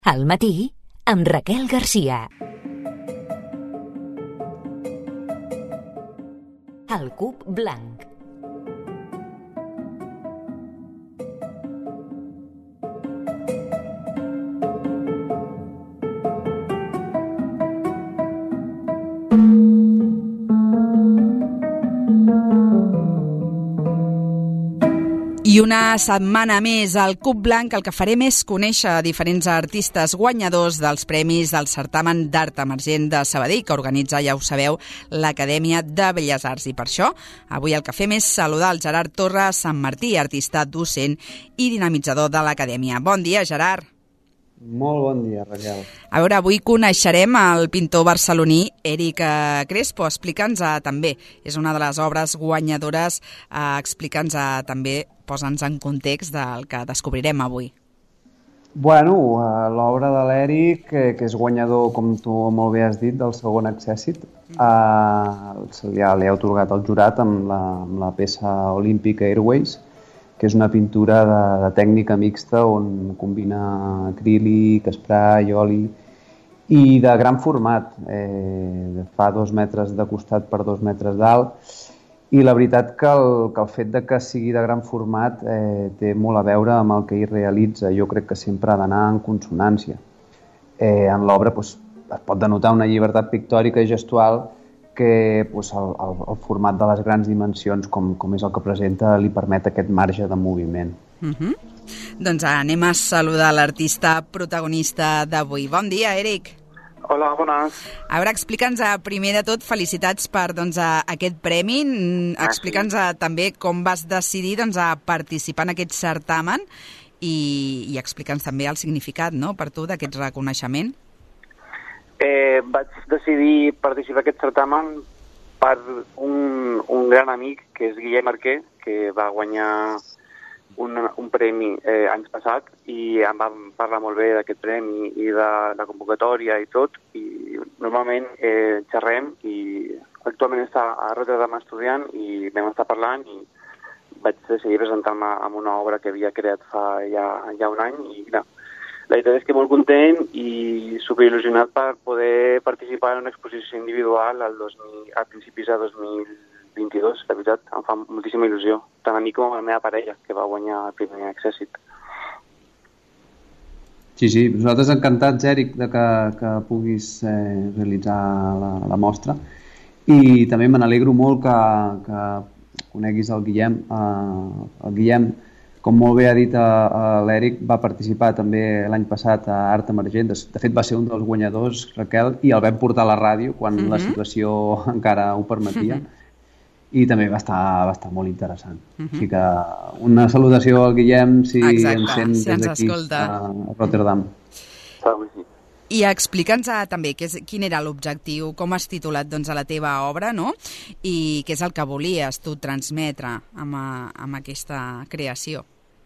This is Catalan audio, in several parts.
Al matí, amb Raquel Garcia. El cub blanc. I una setmana més al Cub Blanc el que farem és conèixer diferents artistes guanyadors dels premis del certamen d'art emergent de Sabadell que organitza, ja ho sabeu, l'Acadèmia de Belles Arts. I per això, avui el que fem és saludar el Gerard Torres Sant Martí, artista, docent i dinamitzador de l'Acadèmia. Bon dia, Gerard. Molt bon dia, Raquel. A veure, avui coneixerem el pintor barceloní Éric Crespo. Explica'ns també, és una de les obres guanyadores, explica'ns també, posa'ns en context del que descobrirem avui. Bueno, l'obra de l'Éric, que és guanyador, com tu molt bé has dit, del segon Accèssit, li ha atorgat el jurat amb la peça Olympic Airways, que és una pintura de tècnica mixta on combina acrílic, esprai, oli i de gran format. Fa 2 metres de costat per 2 metres d'alt i la veritat que el fet de que sigui de gran format té molt a veure amb el que ell realitza. Jo crec que sempre ha d'anar en consonància. En l'obra es pot denotar una llibertat pictòrica i gestual que el format de les grans dimensions, com és el que presenta, li permet aquest marge de moviment. Doncs anem a saludar l'artista protagonista d'avui. Bon dia, Éric. Hola, bones. A veure, explica'ns primer de tot, felicitats per aquest premi. Explica'ns també com vas decidir a participar en aquest certamen i explica'ns també el significat, no?, per tu d'aquest reconeixement. Vaig decidir participar en aquest certamen per un gran amic, que és Guillem Arquer, que va guanyar un premi anys passat i em va parlar molt bé d'aquest premi i de la convocatòria i tot, i normalment xerrem i actualment està a Rotterdam estudiant i vam estar parlant i vaig decidir presentar-me amb una obra que havia creat fa ja un any i la veritat és que molt content i superil·lusionat per poder participar en una exposició individual a principis de 2022. La veritat, em fa moltíssima il·lusió, tant a mi com a la meva parella, que va guanyar el primer Accèssit. Sí, nosaltres encantats, Éric, que puguis realitzar la mostra i també me n'alegro molt que coneguis el Guillem. El Guillem, com molt bé ha dit l'Éric, va participar també l'any passat a Art Emergent. De fet, va ser un dels guanyadors, Raquel, i el vam portar a la ràdio quan la situació encara ho permetia. I també va estar molt interessant. Així que una salutació al Guillem, si ens sent des d'aquí a Rotterdam. I explica'ns també quin era l'objectiu, com has titulat a la teva obra, no?, i què és el que volies tu transmetre amb aquesta creació.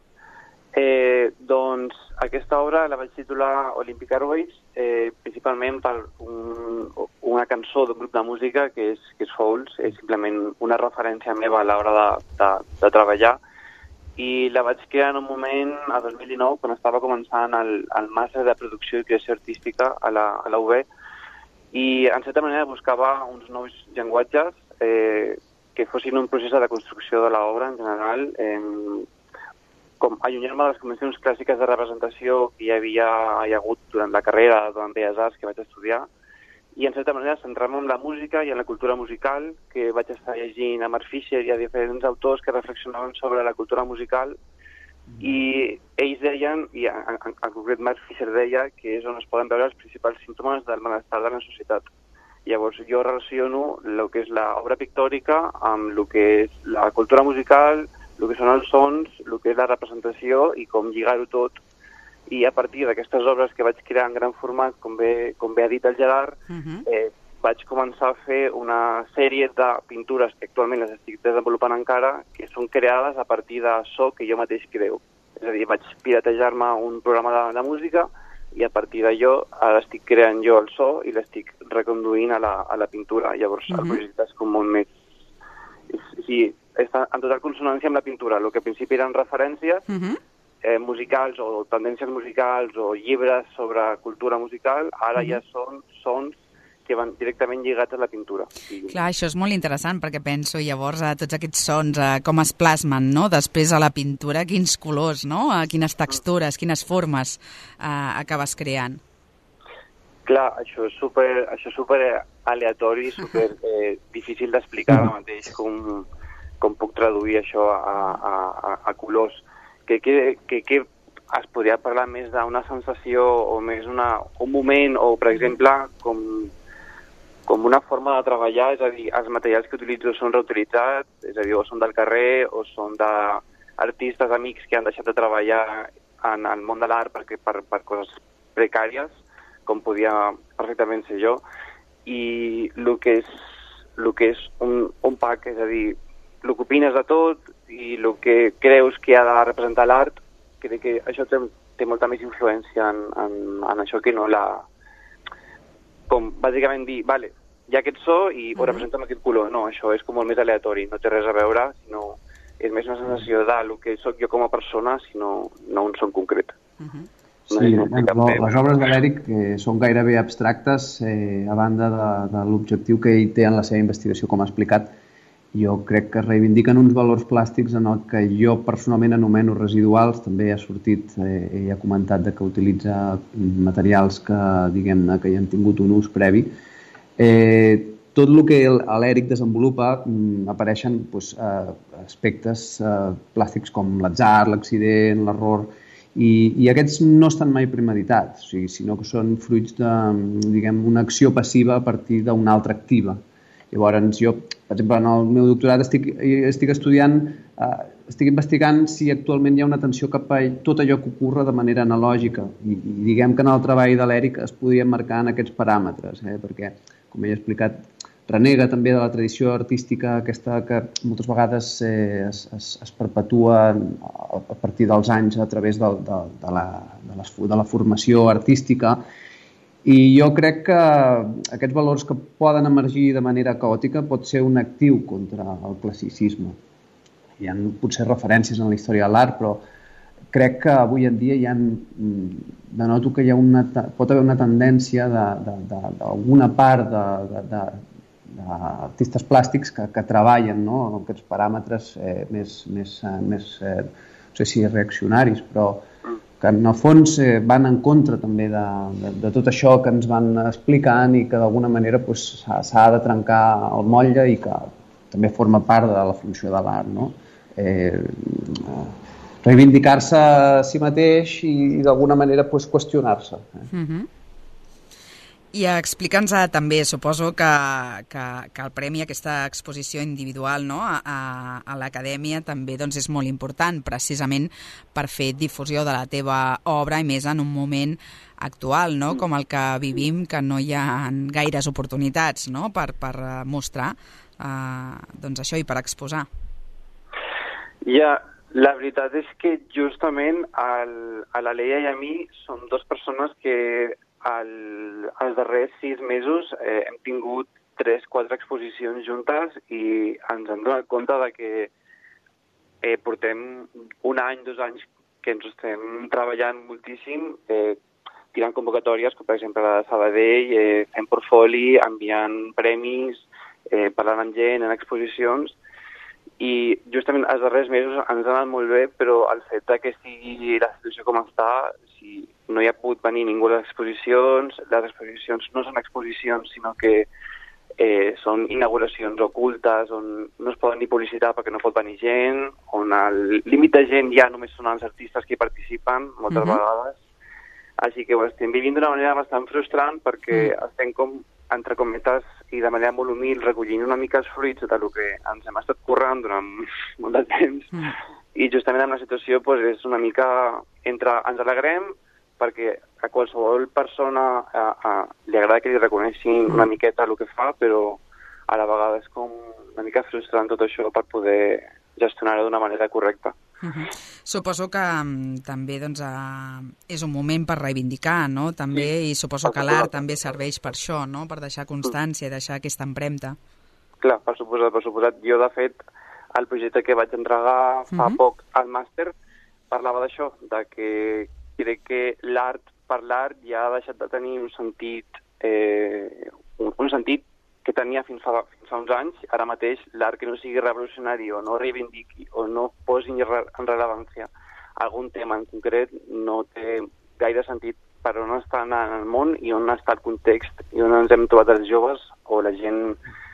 Doncs aquesta obra la vaig titular Olympic Airways, principalment per una cançó d'un grup de música que és Fouls, és simplement una referència meva a l'hora de treballar, i la vaig crear en un moment, a 2019, quan estava començant el màster de producció i creació artística a la UB, i en certa manera buscava uns nous llenguatges que fossin un procés de construcció de l'obra en general, com allunyar-me de les convencions clàssiques de representació que hi ha hagut durant la carrera durant Belles Arts que vaig estudiar, i en certa manera centrar-me en la música i en la cultura musical, que vaig estar llegint a Mark Fisher i a diferents autors que reflexionaven sobre la cultura musical, i ells deien, i en concret Mark Fisher deia, que és on es poden veure els principals símptomes del malestar de la societat. Llavors jo relaciono el que és l'obra pictòrica amb el que és la cultura musical, el que són els sons, el que és la representació i com lligar-ho tot. I a partir d'aquestes obres que vaig crear en gran format, com bé ha dit el Gerard, vaig començar a fer una sèrie de pintures que actualment les estic desenvolupant encara, que són creades a partir de so que jo mateix creo. És a dir, vaig piratejar-me un programa de música i a partir d'allò ara estic creant jo el so i l'estic reconduint a la pintura. Llavors el projecte és com molt més... Sí, està en total consonància amb la pintura. El que al principi eren referències musicals o tendències musicals o llibres sobre cultura musical, ara ja són sons que van directament lligats a la pintura. Clar, això és molt interessant, perquè penso llavors a tots aquests sons, com es plasmen, no? Després a la pintura, quins colors, no? Quines textures, quines formes acabes creant. Clar, això és super aleatori, super difícil d'explicar ara mateix com puc traduir això a colors. Que es podria parlar més d'una sensació o més un moment, o per exemple com una forma de treballar, és a dir, els materials que utilitzo són reutilitzats, és a dir, o són del carrer o són d'artistes amics que han deixat de treballar en el món de l'art per coses precàries, com podia perfectament ser jo, i el que és un pack, és a dir, el que opines de tot i el que creus que ha de representar l'art, crec que això té molta més influència en això que no com bàsicament dir, vale, hi ha aquest so i ho representa amb aquest color. No, això és com molt més aleatori, no té res a veure, sinó és més una sensació del que sóc jo com a persona, sinó no un son concret. Sí, les obres de l'Eric són gairebé abstractes, a banda de l'objectiu que ell té en la seva investigació, com ha explicat. Jo crec que reivindiquen uns valors plàstics en el que jo personalment anomeno residuals. També ha sortit, ell ha comentat que utilitza materials que, diguem-ne, que hi han tingut un ús previ. Tot el que l'Eric desenvolupa apareixen aspectes plàstics com l'atzar, l'accident, l'error, i aquests no estan mai premeditats, sinó que són fruits d'una acció passiva a partir d'una altra activa. Llavors, jo, per exemple, en el meu doctorat estic investigant si actualment hi ha una atenció cap a tot allò que ocorre de manera analògica. I diguem que en el treball de l'Eric es podien marcar en aquests paràmetres, perquè, com ell ha explicat, renega també de la tradició artística aquesta que moltes vegades es perpetua a partir dels anys a través de la formació artística. I jo crec que aquests valors que poden emergir de manera caòtica pot ser un actiu contra el classicisme. Hi ha potser referències en la història de l'art, però crec que avui en dia denoto que pot haver una tendència d'alguna part d'artistes plàstics que treballen aquests paràmetres més no sé si reaccionaris, però que en el fons van en contra també de tot això que ens van explicant i que d'alguna manera s'ha de trencar el motlle i que també forma part de la funció de l'art. Reivindicar-se a si mateix i d'alguna manera qüestionar-se. I explica'ns també, suposo que el premi, aquesta exposició individual a l'acadèmia també és molt important precisament per fer difusió de la teva obra i més en un moment actual com el que vivim, que no hi ha gaires oportunitats per mostrar això i per exposar. La veritat és que justament a la Leia i a mi som dues persones que els darrers 6 mesos hem tingut 3-4 exposicions juntes i ens hem donat compte que portem 1 any, 2 anys que ens estem treballant moltíssim, tirant convocatòries, com per exemple la de Sabadell, fent portfoli, enviant premis, parlant amb gent en exposicions, i justament els darrers mesos ens ha anat molt bé, però el fet que sigui la situació com està, si no hi ha pogut venir ningú a les exposicions no són exposicions, sinó que són inauguracions ocultes on no es poden ni publicitar perquè no pot venir gent, on el límit de gent ja només són els artistes que hi participen moltes vegades. Així que ho estem vivint d'una manera bastant frustrant perquè estem com, entre cometes, i de manera molt humil, recollint una mica els fruits del que ens hem estat currant durant molt de temps. I justament en la situació és una mica entre ens alegrem perquè a qualsevol persona li agrada que li reconeixin una miqueta el que fa, però a la vegada és com una mica frustrant tot això per poder gestionar-ho d'una manera correcta. Suposo que també és un moment per reivindicar, no? També, i suposo que l'art també serveix per això, no? Per deixar constància, deixar aquesta empremta. Clar, per suposat. Jo, de fet, el projecte que vaig entregar fa poc al màster parlava d'això, de que crec que l'art per l'art ja ha deixat de tenir un sentit que tenia fins fa uns anys. Ara mateix l'art que no sigui revolucionari o no reivindiqui o no posi en rellevància algun tema en concret no té gaire sentit per on està anant el món i on està el context i on ens hem trobat els joves o la gent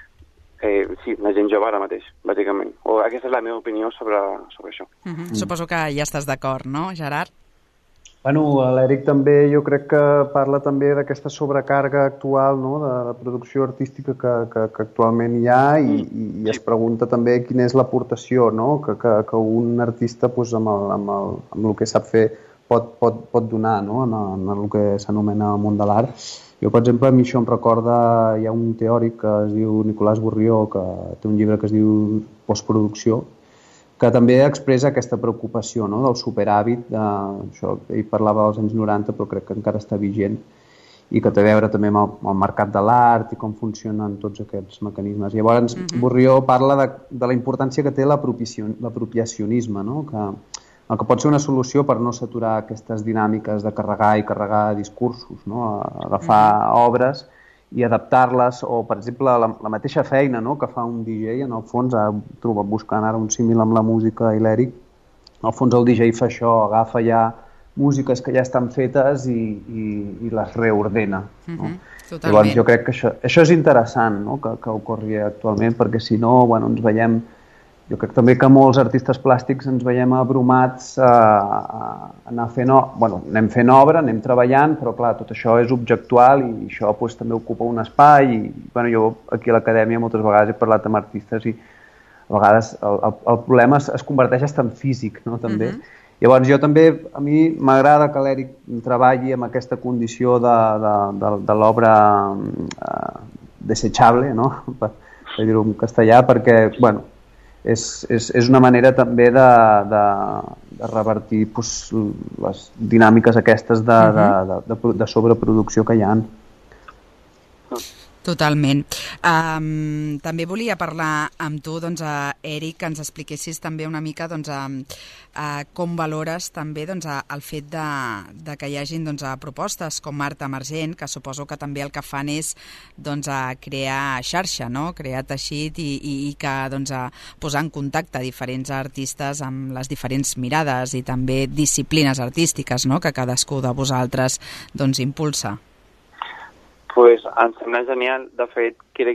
la gent jove ara mateix, bàsicament. O aquesta és la meva opinió sobre això. Suposo que ja estàs d'acord, no, Gerard? Bueno, l'Eric també, jo crec que parla també d'aquesta sobrecàrrega actual, no?, de producció artística que actualment hi ha i es pregunta també quina és l'aportació, no?, que un artista doncs, amb el que sap fer pot donar, no?, en el que s'anomena el món de l'art. Jo, per exemple, a mi això em recorda, hi ha un teòric que es diu Nicolás Bourrió, que té un llibre que es diu Postproducció, que també expressa aquesta preocupació, no?, del superàvit. Això, ell parlava dels anys 90, però crec que encara està vigent, i que té a veure també amb el mercat de l'art i com funcionen tots aquests mecanismes. Llavors, Bourrió parla de la importància que té l'apropiacionisme, no?, el que pot ser una solució per no saturar aquestes dinàmiques de carregar i carregar discursos, no?, agafar obres i adaptar-les, o, per exemple, la mateixa feina, no?, que fa un DJ, en el fons, buscant ara un símil amb la música i l'Eric, en el fons el DJ fa això, agafa ja músiques que ja estan fetes i les reordena. No? Llavors, jo crec que això és interessant, no?, que ocorri actualment, perquè si no, bueno, ens veiem... Jo crec també que molts artistes plàstics ens veiem abrumats a anar fent... Bueno, anem fent obra, anem treballant, però clar, tot això és objectual i això doncs, també ocupa un espai. Bueno, jo aquí a l'acadèmia moltes vegades he parlat amb artistes i a vegades el problema es converteix en físic, no?, també. Llavors jo també, a mi m'agrada que l'Eric treballi amb aquesta condició de l'obra desechable, no?, per dir-ho en castellà, perquè, bueno, és una manera també de revertir les dinàmiques aquestes de sobreproducció que hi ha. Totalment. També volia parlar amb tu, Eric, que ens expliquessis també una mica com valores també el fet de que hi hagin propostes com Art Emergent, que suposo que també el que fan és crear xarxa, no?, crear teixit i que posar en contacte diferents artistes amb les diferents mirades i també disciplines artístiques, no?, que cadascú de vosaltres impulsa. Pues em sembla genial. De fet,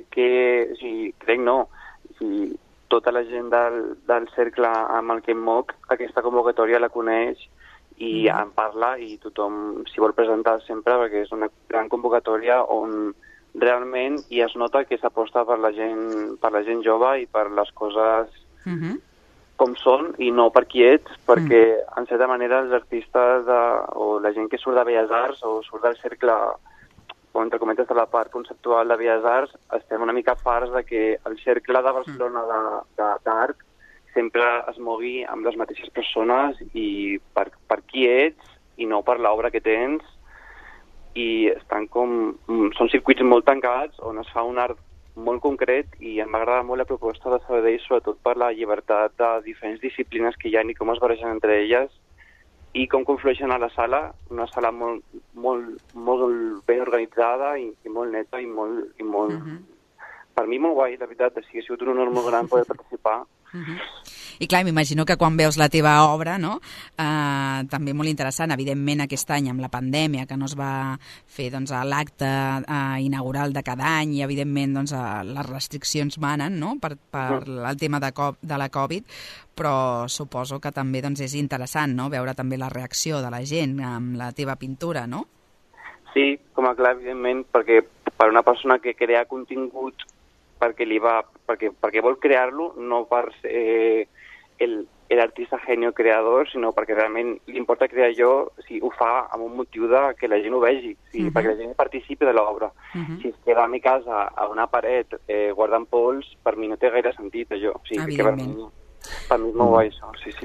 tota la gent del cercle amb el que em moc, aquesta convocatòria la coneix i en parla i tothom s'hi vol presentar sempre perquè és una gran convocatòria on realment hi es nota que s'aposta per la gent jove i per les coses com són i no per qui ets, perquè en certa manera els artistes o la gent que surt de Belles Arts o surt del cercle o entre cometes de la part conceptual de Belles Arts, estem una mica farts de que el cercle de Barcelona d'art sempre es mogui amb les mateixes persones i per qui ets i no per l'obra que tens, i són circuits molt tancats on es fa un art molt concret i em va agradar molt la proposta de Sabadell, sobretot per la llibertat de diferents disciplines que hi ha i com es barregen entre elles i com conflueixen a la sala, una sala molt ben organitzada i molt neta i molt per mi molt guai, la veritat, ha sigut un honor molt gran poder participar. I clar, m'imagino que quan veus la teva obra, no? També molt interessant, evidentment aquest any amb la pandèmia, que no es va fer l'acte inaugural de cada any i evidentment les restriccions manen, no?, per el tema de la Covid, però suposo que també és interessant, no?, veure també la reacció de la gent amb la teva pintura, no? Sí, com a clar, evidentment, perquè per una persona que crea contingut perquè vol crear-lo, no per ser l'artista genio creador, sinó perquè realment li importa crear allò, si ho fa amb un motiu que la gent ho vegi, perquè la gent participi de l'obra. Si es queda a mi casa a una paret guardant pols, per mi no té gaire sentit allò. Evidentment. Per mi és molt guai això, sí.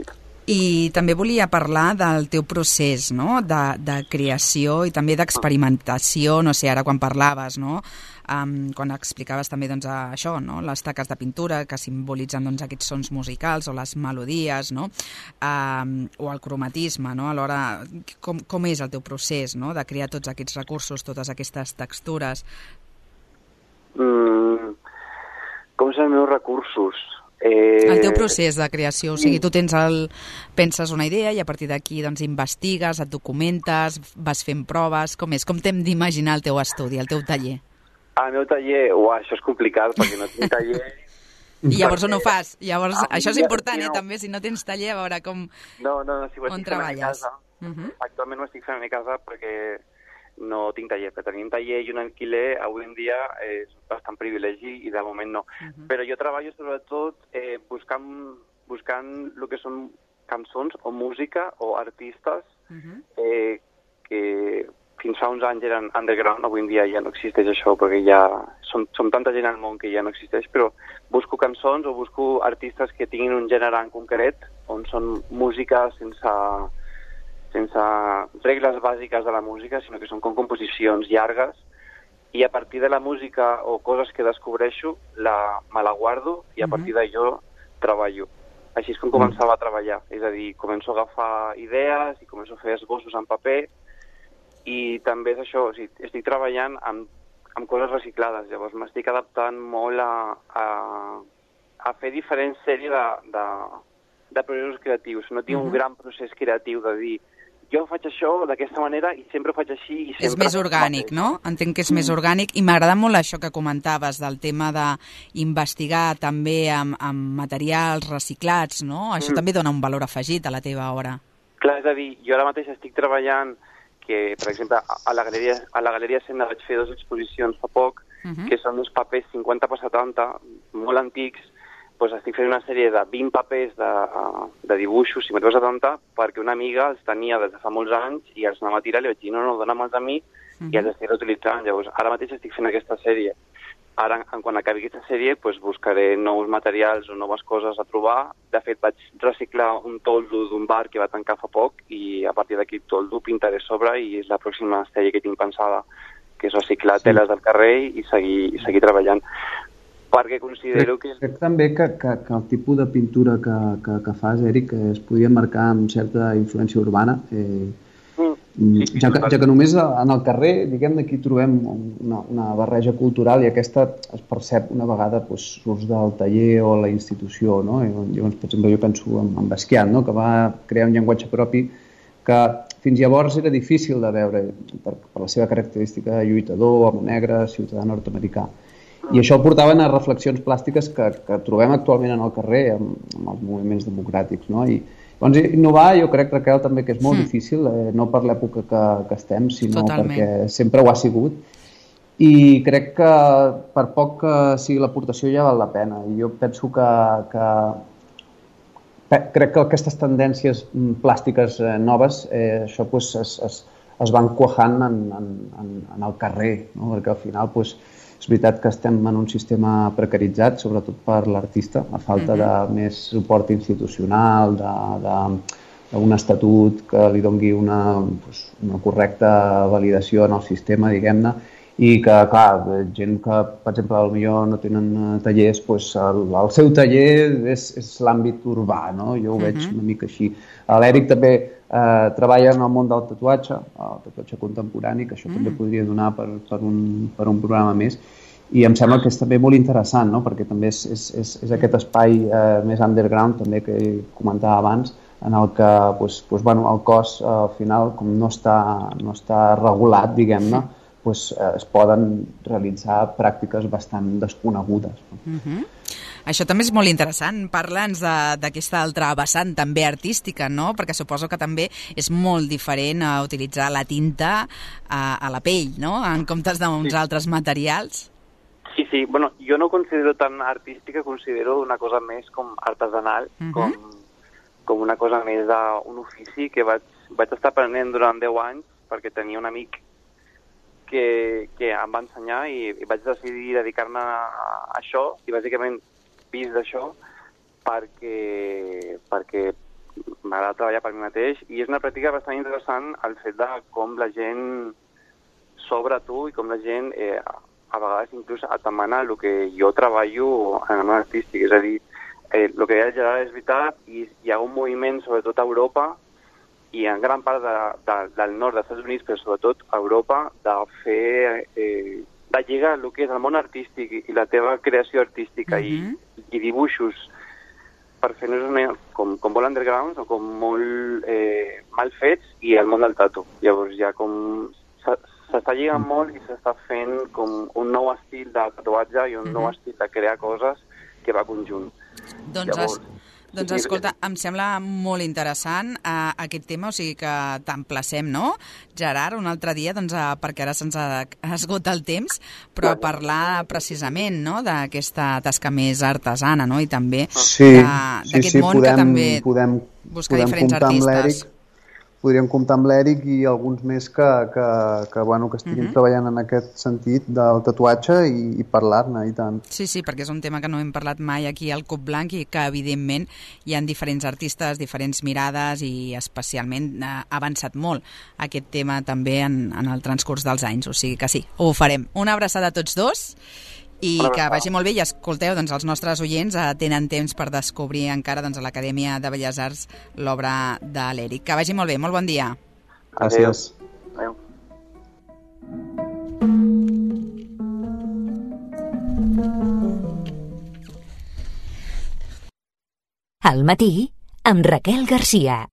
I també volia parlar del teu procés, no?, de creació i també d'experimentació, no sé, ara quan parlaves, no?, quan explicaves també doncs, això, no?, les taques de pintura que simbolitzen doncs, aquests sons musicals o les melodies, no?, o el cromatisme, no?, alhora com és el teu procés, no?, de crear tots aquests recursos, totes aquestes textures? Com són els meus recursos? El teu procés de creació, o sigui, tu penses una idea i a partir d'aquí doncs, investigues, et documentes, vas fent proves, com és? Com t'hem d'imaginar el teu estudi, el teu taller? El meu taller, això és complicat perquè no tinc taller. I llavors on ho fas? Llavors, això és important, també, si no tens taller, a veure com... No, si ho on estic fent a mi casa. Actualment ho estic fent a mi casa perquè no tinc taller, però tenir un taller i un alquiler avui en dia és bastant privilegi i de moment no. Però jo treballo sobretot buscant el que són cançons o música o artistes que fins fa uns anys eren underground, avui en dia ja no existeix això perquè ja som tanta gent al món que ja no existeix, però busco cançons o busco artistes que tinguin un gènere en concret on són música sense regles bàsiques de la música, sinó que són com composicions llargues, i a partir de la música o coses que descobreixo me la guardo i a partir d'allò treballo. Així és com començava a treballar, és a dir, començo a agafar idees i començo a fer esbossos en paper i també és això, o sigui, estic treballant amb coses reciclades, llavors m'estic adaptant molt a fer diferents sèries de processos creatius. No tinc un gran procés creatiu de dir jo faig això d'aquesta manera i sempre ho faig així. I sempre és més orgànic, no? Entenc que és més orgànic i m'agrada molt això que comentaves del tema d'investigar també amb materials reciclats, no? Això també dona un valor afegit a la teva obra. Clar, és a dir, jo ara mateix estic treballant que, per exemple, a la Galeria Senda vaig fer 2 exposicions fa poc, que són uns papers 50x70, molt antics. Doncs estic fent una sèrie de 20 papers de dibuixos 50x70 perquè una amiga els tenia des de fa molts anys i els anava a tirar i li vaig dir no, dona'm-els a mi i els estic reutilitzant. Llavors, ara mateix estic fent aquesta sèrie. Ara, quan acabi aquesta sèrie, buscaré nous materials o noves coses a trobar. De fet, vaig reciclar un toldo d'un bar que va tancar fa poc i a partir d'aquí toldo pintaré sobre i és la pròxima sèrie que tinc pensada, que és reciclar teles del carrer i seguir treballant. Perquè considero que... Crec també que el tipus de pintura que fas, Eric, es podria marcar amb certa influència urbana. Ja que només en el carrer, diguem-ne, aquí trobem una barreja cultural i aquesta es percep una vegada surts del taller o la institució, no? Llavors, per exemple, jo penso en Basquiat, no? Que va crear un llenguatge propi que fins llavors era difícil de veure per la seva característica de lluitador, home negre, ciutadà nord-americà. I això el portaven a reflexions plàstiques que trobem actualment en el carrer amb els moviments democràtics, no? I llavors innovar jo crec, Raquel, també que és molt difícil, no per l'època que estem, sinó perquè sempre ho ha sigut. I crec que per poc que sigui l'aportació ja val la pena. I jo penso crec que aquestes tendències plàstiques noves, això es van cuajant en el carrer, no? Perquè al final és veritat que estem en un sistema precaritzat, sobretot per l'artista, a falta de més suport institucional, d'un estatut que li doni una correcta validació en el sistema, diguem-ne, i que, clar, gent que, per exemple, potser no tenen tallers, el seu taller és l'àmbit urbà, no? Jo ho veig una mica així. L'Eric també treballa en el món del tatuatge, el tatuatge contemporani, que això també podria donar per un programa més, i em sembla que és també molt interessant, no? Perquè també és aquest espai més underground, també que comentava abans, en el que el cos, al final, com no està regulat, diguem-ne, es poden realitzar pràctiques bastant desconegudes. Això també és molt interessant. Parla'ns d'aquesta altra vessant també artística, no? Perquè suposo que també és molt diferent a utilitzar la tinta a la pell, no? En comptes d'uns altres materials. Sí. Bueno, jo no considero tan artística, considero una cosa més com artesanal, com una cosa més d'un ofici que vaig estar aprenent durant 10 anys perquè tenia un amic que em va ensenyar i vaig decidir dedicar-me a això i bàsicament vist d'això perquè m'agrada treballar per mi mateix, i és una pràctica bastant interessant el fet de com la gent s'obre a tu i com la gent a vegades inclús et demana el que jo treballo en el món artístic. És a dir, el que deia el Gerard és veritat, i hi ha un moviment, sobretot a Europa, i en gran part del nord dels Estats Units, però sobretot a Europa, de fer... de lligar el que és el món artístic i la teva creació artística i dibuixos per fer-nos com molt underground o com molt mal fets, i el món del tatu. Llavors ja com s'està lligant molt i s'està fent com un nou estil de tatuatge i un nou estil de crear coses que va conjunt. Doncs escolta, em sembla molt interessant aquest tema, o sigui que t'emplacem, no, Gerard, un altre dia, doncs, perquè ara se'ns esgota el temps, però a parlar precisament, no?, d'aquesta tasca més artesana, no?, i també d'aquest món que també busca diferents artistes. Podríem comptar amb l'Eric i alguns més que estiguin treballant en aquest sentit del tatuatge i parlar-ne, i tant. Sí, perquè és un tema que no hem parlat mai aquí al Cup Blanc i que, evidentment, hi ha diferents artistes, diferents mirades i, especialment, ha avançat molt aquest tema també en el transcurs dels anys. O sigui que sí, ho farem. Una abraçada a tots dos i que vagi molt bé, i escolteu, doncs els nostres oients tenen temps per descobrir encara a l'Acadèmia de Belles Arts l'obra de l'Eric. Que vagi molt bé, molt bon dia. Gràcies. Adéu. Al matí, amb Raquel Garcia.